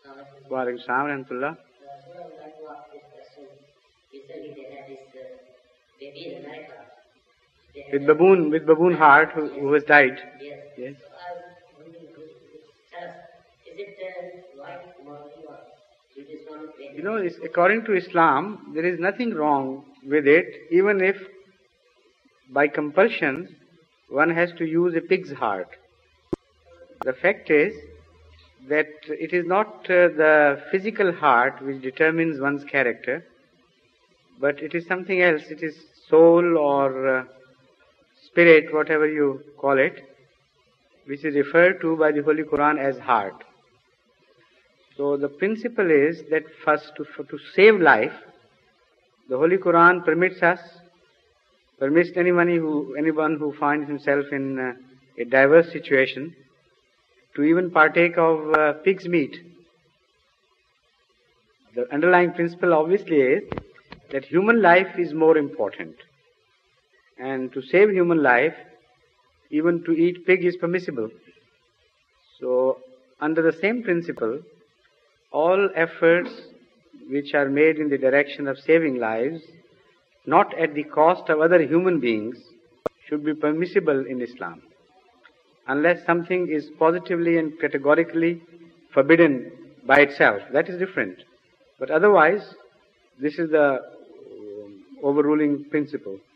Wa alaikum salam wa rahmatullah. So I would like to ask this question. Recently they had this baby in America. With baboon heart who has died. Yes. Yes. So I was wondering, is it right morally or it is not? You know, according to Islam, there is nothing wrong with it, even if by compulsion one has to use a pig's heart. The fact is that it is not the physical heart which determines one's character, but it is something else. It is soul or spirit, whatever you call it, which is referred to by the Holy Quran as heart. So the principle is that first to save life, the Holy Quran permits anyone who finds himself in a diverse situation to even partake of pig's meat. The underlying principle obviously is that human life is more important. And to save human life, even to eat pig is permissible. So, under the same principle, all efforts which are made in the direction of saving lives, not at the cost of other human beings, should be permissible in Islam. Unless something is positively and categorically forbidden by itself, that is different. But otherwise, this is the overruling principle.